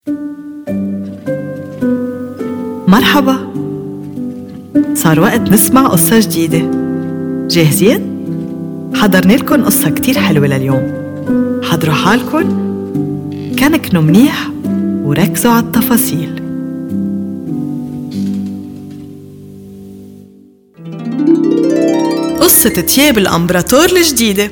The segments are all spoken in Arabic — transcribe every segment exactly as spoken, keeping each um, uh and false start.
مرحبا، صار وقت نسمع قصة جديدة. جاهزين؟ حضرنا لكم قصة كتير حلوة لليوم. حضروا حالكم، كنكنوا منيح وركزوا على التفاصيل. قصة تياب الإمبراطور الجديدة.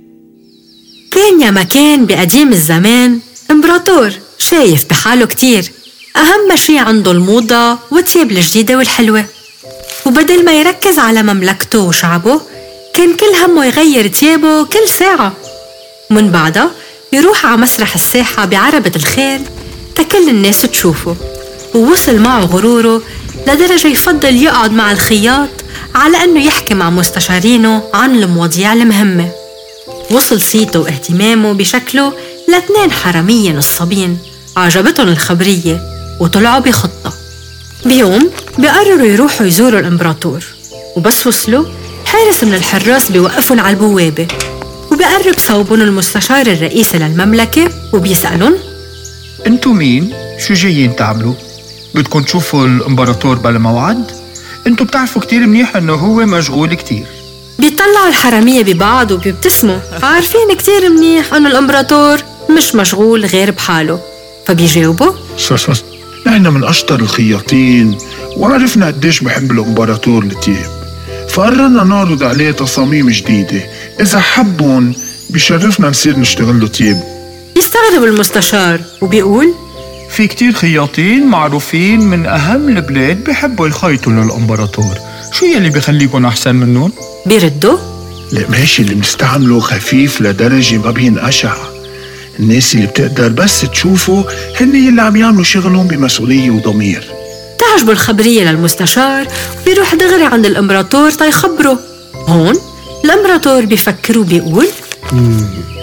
كان يا مكان بقديم الزمان إمبراطور شايف بحاله كتير، أهم شي عنده الموضة والتياب الجديدة والحلوة، وبدل ما يركز على مملكته وشعبه كان كل همه يغير تيابه كل ساعة. ومن بعدها يروح على مسرح الساحة بعربة الخيل تكل الناس تشوفه، ووصل معه غروره لدرجة يفضل يقعد مع الخياط على أنه يحكي مع مستشارينه عن المواضيع المهمة. وصل صيته واهتمامه بشكله لاثنين حرامية نصابين عجبتهم الخبرية وطلعوا بخطة. بيوم بيقرروا يروحوا يزوروا الإمبراطور، وبس وصلوا حارس من الحراس بيوقفهم على البوابة، وبيقرب صوبهم المستشار الرئيسي للمملكة وبيسألهم: انتو مين؟ شو جايين تعملوا؟ بدكم تشوفوا الإمبراطور بلا موعد؟ انتو بتعرفوا كتير منيح انه هو مشغول كتير. بيطلعوا الحرامية ببعض وبيبتسموا، عارفين كتير منيح انه الإمبراطور مش مشغول غير بحاله. فبيجاوبوا: نحن من أشطر الخياطين وعرفنا قديش بحب الإمبراطور التياب، فقررنا نعرض عليه تصاميم جديدة، إذا حبون بيشرفنا نصير نشتغل له تياب. يستغرب المستشار وبيقول: في كتير خياطين معروفين من أهم البلاد بيحبوا يخيطوا للإمبراطور، شو يلي بيخليكن أحسن منهم؟ بيردوا: القماش اللي بنستعمله خفيف لدرجة ما بينقشع، الناس اللي بتقدر بس تشوفه هن اللي عم يعملوا شغلهم بمسؤولية وضمير. تعجبوا الخبرية للمستشار وبيروح دغري عند الإمبراطور تيخبره. هون الإمبراطور بيفكر وبيقول: مم.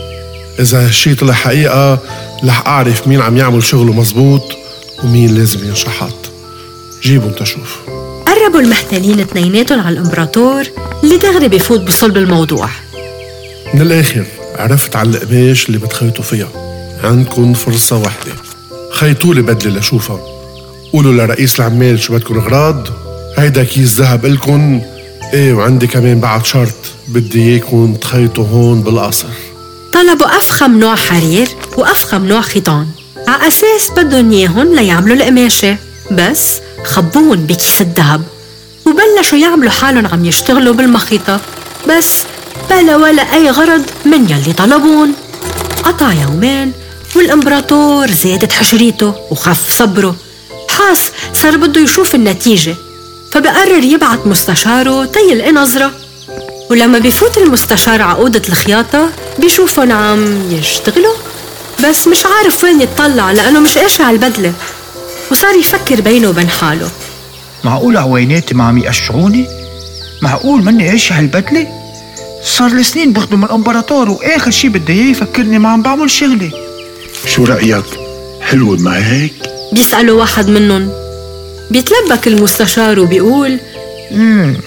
إذا هالشي طلع حقيقة رح أعرف مين عم يعمل شغله مزبوط ومين لازم ينشحط. جيبوا انت شوف. قربوا المحتلين اثنيناتهم على الإمبراطور اللي دغري بيفوت بصلب الموضوع. من الآخر عرفت على القماش اللي بتخيطوا فيها، عندكن فرصة واحدة، خيطوا لي بدلة لشوفها، قولوا لرئيس العمال شو بدكن أغراض، هيدا كيس ذهب إلكن، ايه وعندي كمان بعد شرط، بدي اياكن تخيطوا هون بالقصر. طلبوا أفخم نوع حرير وأفخم نوع خيطان على أساس بدهم إياهم ليعملوا القماشة، بس خبوهم بكيس الذهب وبلشوا يعملوا حالهم عم يشتغلوا بالمخيطة، بس بلا ولا أي غرض من يلي طلبون. قطع يومين والإمبراطور زادت حشريته وخف صبره، حاس صار بده يشوف النتيجة، فبقرر يبعت مستشاره تيلقي نظرة. ولما بيفوت المستشار عقودة الخياطة بيشوفهم عم يشتغلوا، بس مش عارف وين يتطلع لأنه مش قاشع البدلة، وصار يفكر بينه وبين حاله: معقول عويناتي ما عم يقشعوني؟ معقول مني قاشع البدلة؟ صار لسنين بخدم الإمبراطور وآخر شي بدي إياه يفكرني ما عم بعمل شغلي. شو رأيك؟ حلوة ما هيك؟ بيسألوا واحد منهم. بيتلبك المستشار وبيقول: امم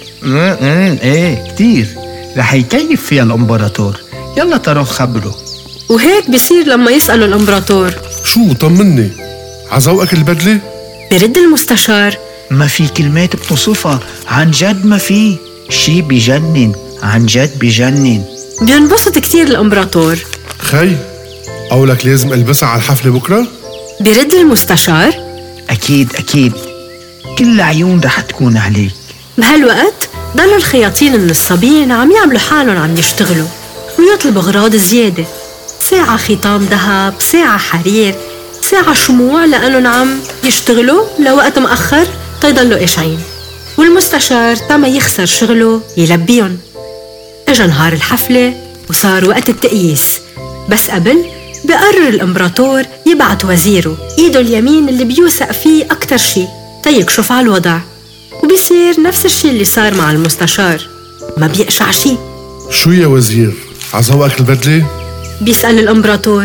ايه كتير رح يكيف فيها الإمبراطور، يلا تروح خبره. وهيك بيصير لما يسألوا الإمبراطور: شو طمني عزوقك البدلة؟ برد المستشار: ما في كلمات بتوصفها، عن جد ما في شي بيجنن، عن جد بيجنن. بينبسط كتير الإمبراطور. خي قولك لازم ألبسها على الحفلة بكرة؟ برد المستشار: أكيد أكيد، كل عيون رح تكون عليك. بهالوقت ضلوا الخياطين النصابين عم يعملوا حالهم عم يشتغلوا ويطلبوا أغراض زيادة، ساعة خيطان ذهب، ساعة حرير، ساعة شموع، لأنهم عم يشتغلوا لوقت مأخر تيضلوا قاشعين. والمستشار تما يخسر شغله يلبيهم. اجا نهار الحفلة وصار وقت التقييس، بس قبل بقرر الإمبراطور يبعت وزيره إيده اليمين اللي بيوثق فيه أكتر شي تيكشف على الوضع، وبيصير نفس الشي اللي صار مع المستشار، ما بيقشع شي. شو يا وزير عزوقك البدلة؟ بيسأل الإمبراطور.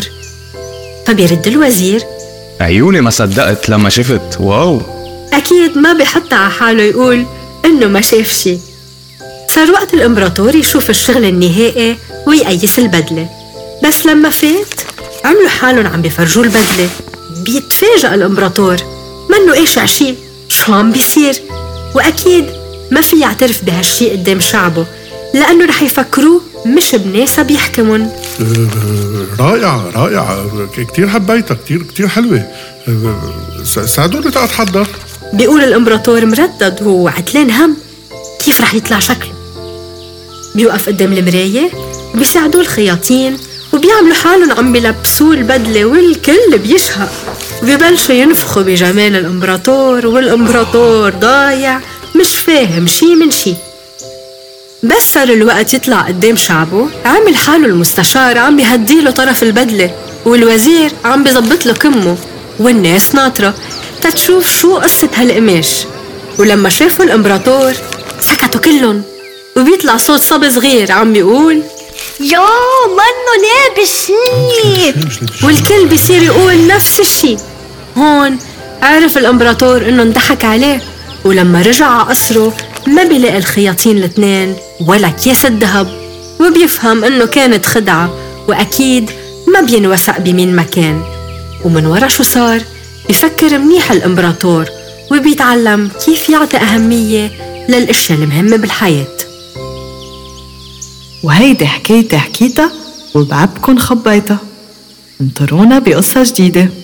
فبيرد الوزير: عيوني ما صدقت لما شفت، واو. أكيد ما بيحط على حاله يقول إنه ما شاف شي. صار وقت الإمبراطور يشوف الشغل النهائي ويقيس البدلة، بس لما فات عملوا حالهم عم بيفرجوا البدلة، بيتفاجأ الإمبراطور منه قاشع شي، شو عم بيصير؟ وأكيد ما في يعترف بهالشي قدام شعبه، لأنه رح يفكروه مش بناسة بيحكمون. أه، رائعة رائعة، كتير حبيتها، كتير كتير حلوة. أه، ساعدوني تأتحضر. بيقول الإمبراطور مردد وهو عتلان هم كيف رح يطلع شكله. بيوقف قدام المراية وبيساعدوه الخياطين وبيعملوا حالهم عم بيلبسوه البدلة، والكل بيشهق وبيبلشوا ينفخوا بجمال الإمبراطور، والإمبراطور ضايع مش فاهم شي من شي. بس صار الوقت يطلع قدام شعبه، عامل حاله المستشار عم بيهديله طرف البدلة، والوزير عم بيزبط له كمه، والناس ناطرة تتشوف شو قصة هالقماش. ولما شافوا الإمبراطور سكتوا كلهم، وبيطلع صوت صبي صغير عم بيقول يا منو لابس شي، والكل بيصير يقول نفس الشي. هون عرف الإمبراطور إنه انضحك عليه، ولما رجع على قصره ما بيلاقي الخياطين الاثنين ولا كيس الذهب، وبيفهم إنه كانت خدعة، وأكيد ما بينوثق بمين مكان. ومن ورا شو صار بيفكر منيح الإمبراطور، وبيتعلم كيف يعطي أهمية للأشياء المهمة بالحياة. وهيدي حكايتي حكيتها وبعبكن خبيتها. انطرونا بقصة جديدة.